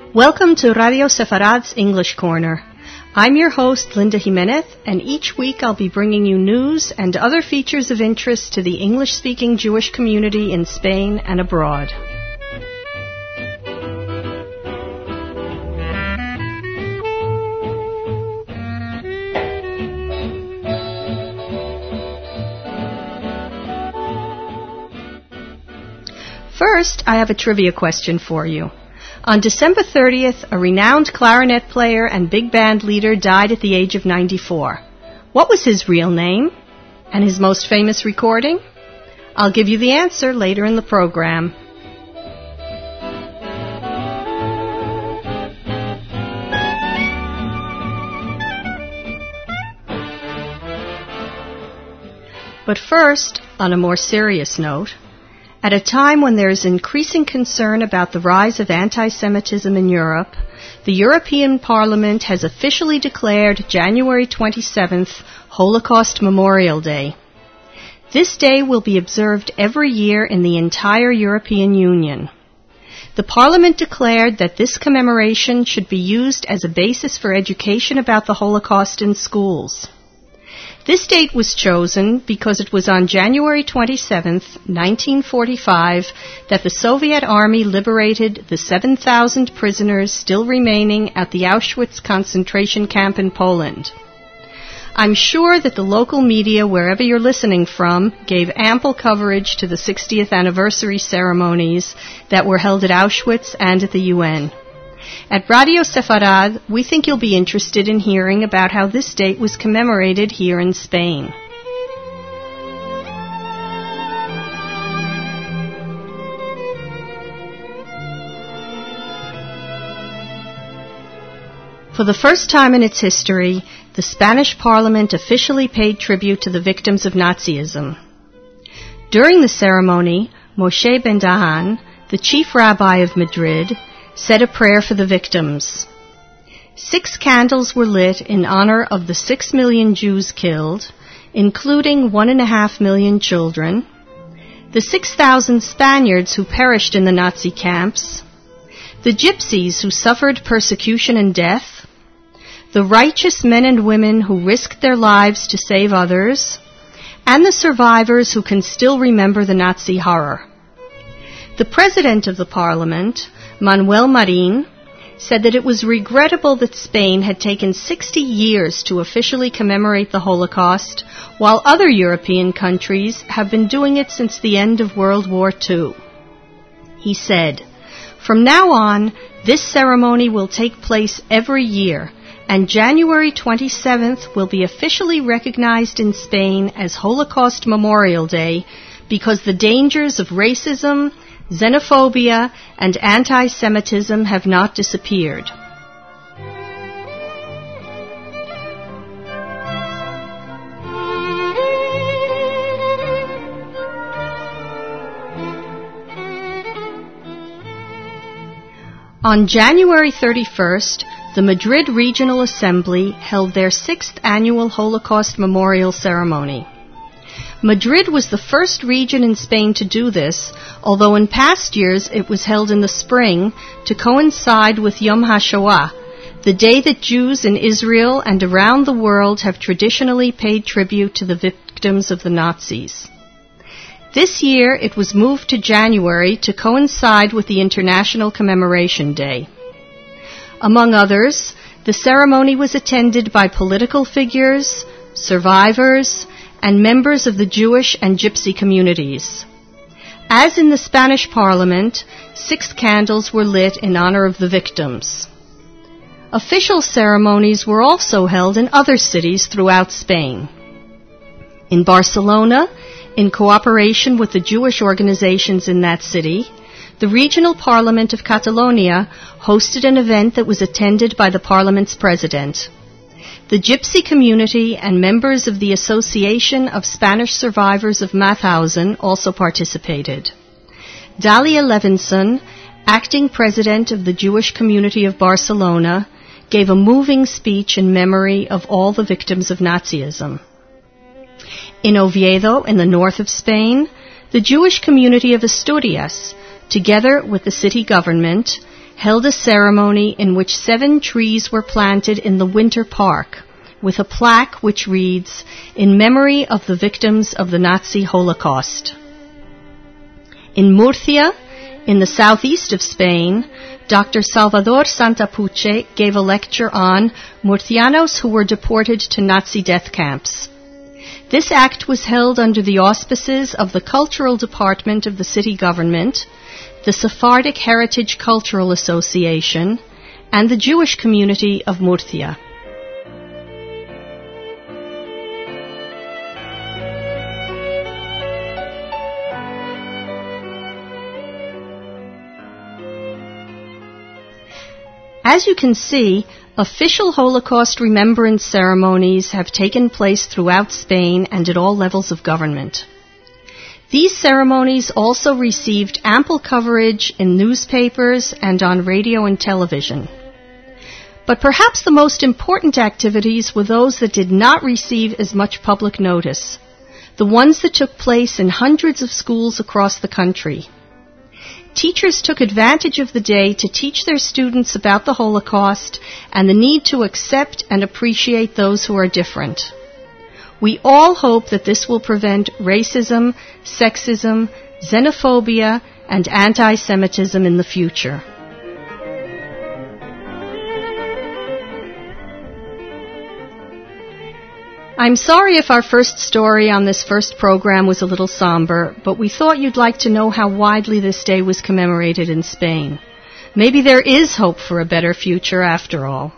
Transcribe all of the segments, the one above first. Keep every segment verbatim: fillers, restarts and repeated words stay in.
Welcome to Radio Sefarad's English Corner. I'm your host, Linda Jimenez, and each week I'll be bringing you news and other features of interest to the English-speaking Jewish community in Spain and abroad. First, I have a trivia question for you. On December thirtieth, a renowned clarinet player and big band leader died at the age of ninety-four. What was his real name? And his most famous recording? I'll give you the answer later in the program. But first, on a more serious note, at a time when there is increasing concern about the rise of anti-Semitism in Europe, the European Parliament has officially declared January twenty-seventh Holocaust Memorial Day. This day will be observed every year in the entire European Union. The Parliament declared that this commemoration should be used as a basis for education about the Holocaust in schools. This date was chosen because it was on January twenty-seventh, nineteen forty-five, that the Soviet Army liberated the seven thousand prisoners still remaining at the Auschwitz concentration camp in Poland. I'm sure that the local media, wherever you're listening from, gave ample coverage to the sixtieth anniversary ceremonies that were held at Auschwitz and at the U N. At Radio Sefarad, we think you'll be interested in hearing about how this date was commemorated here in Spain. For the first time in its history, the Spanish Parliament officially paid tribute to the victims of Nazism. During the ceremony, Moshe Ben Dahan, the chief rabbi of Madrid, said a prayer for the victims. Six candles were lit in honor of the six million Jews killed, including one and a half million children, the six thousand Spaniards who perished in the Nazi camps, the gypsies who suffered persecution and death, the righteous men and women who risked their lives to save others, and the survivors who can still remember the Nazi horror. The president of the Parliament, Manuel Marin, said that it was regrettable that Spain had taken sixty years to officially commemorate the Holocaust, while other European countries have been doing it since the end of World War Two. He said, "From now on, this ceremony will take place every year, and January twenty-seventh will be officially recognized in Spain as Holocaust Memorial Day because the dangers of racism, xenophobia, and anti-Semitism have not disappeared." On January thirty-first, the Madrid Regional Assembly held their sixth annual Holocaust Memorial Ceremony. Madrid was the first region in Spain to do this, although in past years it was held in the spring to coincide with Yom HaShoah, the day that Jews in Israel and around the world have traditionally paid tribute to the victims of the Nazis. This year it was moved to January to coincide with the International Commemoration Day. Among others, the ceremony was attended by political figures, survivors, and members of the Jewish and Gypsy communities. As in the Spanish Parliament, six candles were lit in honor of the victims. Official ceremonies were also held in other cities throughout Spain. In Barcelona, in cooperation with the Jewish organizations in that city, the Regional Parliament of Catalonia hosted an event that was attended by the Parliament's president. The Gypsy community and members of the Association of Spanish Survivors of Mauthausen also participated. Dalia Levinson, acting president of the Jewish community of Barcelona, gave a moving speech in memory of all the victims of Nazism. In Oviedo, in the north of Spain, the Jewish community of Asturias, together with the city government, held a ceremony in which seven trees were planted in the Winter Park, with a plaque which reads, "In memory of the victims of the Nazi Holocaust." In Murcia, in the southeast of Spain, Doctor Salvador Santapuche gave a lecture on Murcianos who were deported to Nazi death camps. This act was held under the auspices of the Cultural Department of the city government, the Sephardic Heritage Cultural Association, and the Jewish community of Murcia. As you can see, official Holocaust remembrance ceremonies have taken place throughout Spain and at all levels of government. These ceremonies also received ample coverage in newspapers and on radio and television. But perhaps the most important activities were those that did not receive as much public notice, the ones that took place in hundreds of schools across the country. Teachers took advantage of the day to teach their students about the Holocaust and the need to accept and appreciate those who are different. We all hope that this will prevent racism, sexism, xenophobia, and anti-Semitism in the future. I'm sorry if our first story on this first program was a little somber, but we thought you'd like to know how widely this day was commemorated in Spain. Maybe there is hope for a better future after all.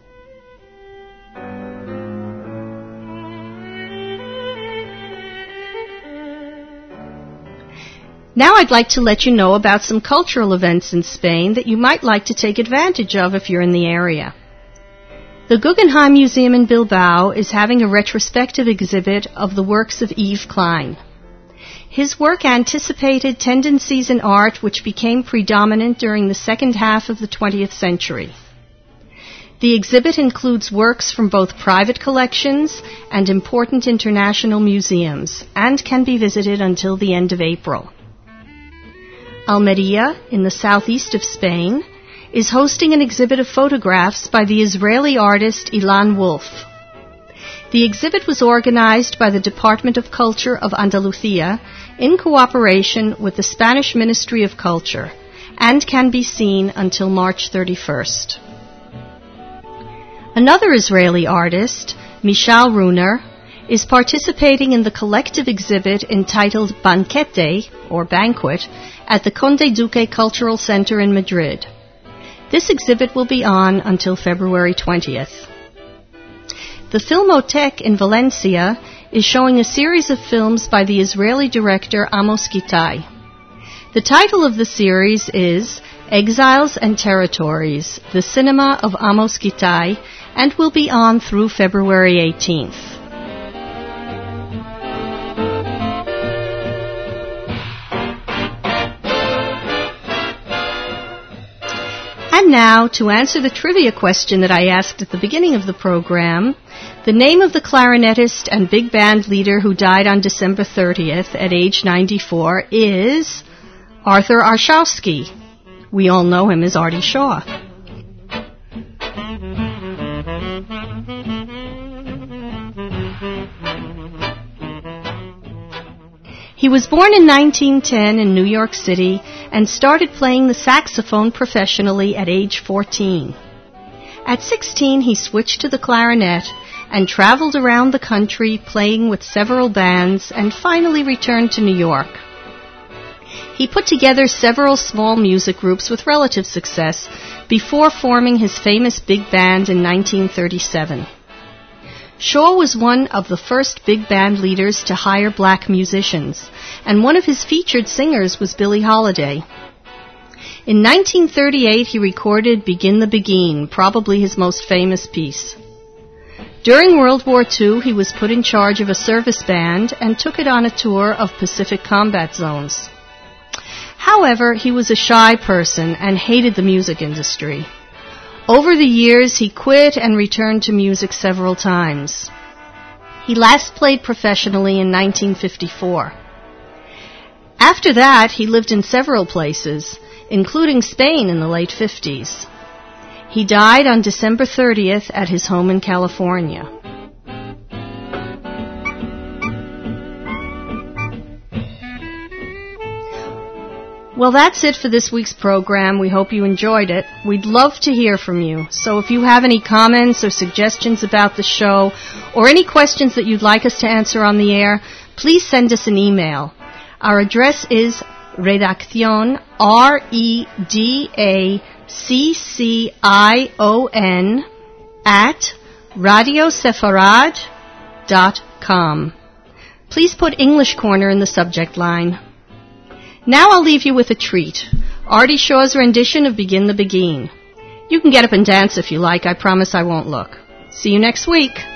Now I'd like to let you know about some cultural events in Spain that you might like to take advantage of if you're in the area. The Guggenheim Museum in Bilbao is having a retrospective exhibit of the works of Yves Klein. His work anticipated tendencies in art which became predominant during the second half of the twentieth century. The exhibit includes works from both private collections and important international museums and can be visited until the end of April. Almería, in the southeast of Spain, is hosting an exhibit of photographs by the Israeli artist Ilan Wolf. The exhibit was organized by the Department of Culture of Andalusia in cooperation with the Spanish Ministry of Culture and can be seen until March thirty-first. Another Israeli artist, Michal Runer, is participating in the collective exhibit entitled Banquete, or Banquet, at the Conde Duque Cultural Center in Madrid. This exhibit will be on until February twentieth. The Filmothèque in Valencia is showing a series of films by the Israeli director Amos Gitai. The title of the series is Exiles and Territories, the Cinema of Amos Gitai, and will be on through February eighteenth. And now, to answer the trivia question that I asked at the beginning of the program, the name of the clarinetist and big band leader who died on December thirtieth at age ninety-four is Arthur Arshowski. We all know him as Artie Shaw. He was born in nineteen ten in New York City and started playing the saxophone professionally at age fourteen. At sixteen, he switched to the clarinet and traveled around the country playing with several bands and finally returned to New York. He put together several small music groups with relative success before forming his famous big band in nineteen thirty-seven. Shaw was one of the first big band leaders to hire black musicians, and one of his featured singers was Billie Holiday. In nineteen thirty-eight, he recorded Begin the Beguine, probably his most famous piece. During World War Two, he was put in charge of a service band and took it on a tour of Pacific combat zones. However, he was a shy person and hated the music industry. Over the years, he quit and returned to music several times. He last played professionally in nineteen fifty-four. After that, he lived in several places, including Spain in the late fifties. He died on December thirtieth at his home in California. Well, that's it for this week's program. We hope you enjoyed it. We'd love to hear from you. So if you have any comments or suggestions about the show or any questions that you'd like us to answer on the air, please send us an email. Our address is redaccion, R E D A C C I O N, at radiosefarad dot com. Please put English Corner in the subject line. Now I'll leave you with a treat. Artie Shaw's rendition of Begin the Beguine. You can get up and dance if you like. I promise I won't look. See you next week.